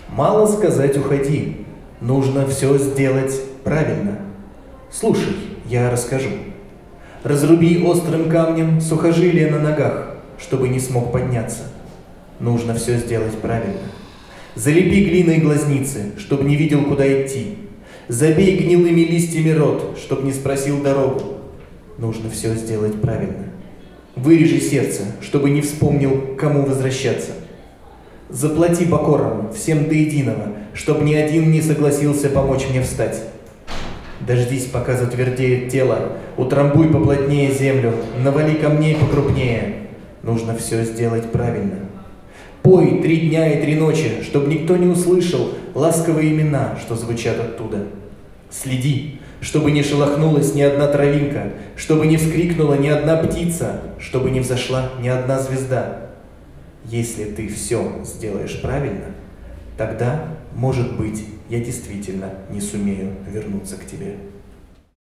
Мало сказать «уходи», нужно все сделать правильно. Слушай, я расскажу. Разруби острым камнем сухожилия на ногах, чтобы не смог подняться. Нужно все сделать правильно. Залепи глиной глазницы, чтоб не видел, куда идти. Забей гнилыми листьями рот, чтоб не спросил дорогу. Нужно все сделать правильно. Вырежи сердце, чтобы не вспомнил, к кому возвращаться. Заплати бакорам, всем до единого, чтоб ни один не согласился помочь мне встать. Дождись, пока затвердеет тело, утрамбуй поплотнее землю, навали камней покрупнее. Нужно все сделать правильно. Пой 3 дня и 3 ночи, чтоб никто не услышал ласковые имена, что звучат оттуда. Следи, чтобы не шелохнулась ни одна травинка, чтобы не вскрикнула ни одна птица, чтобы не взошла ни одна звезда. Если ты все сделаешь правильно, тогда, может быть, я действительно не сумею вернуться к тебе.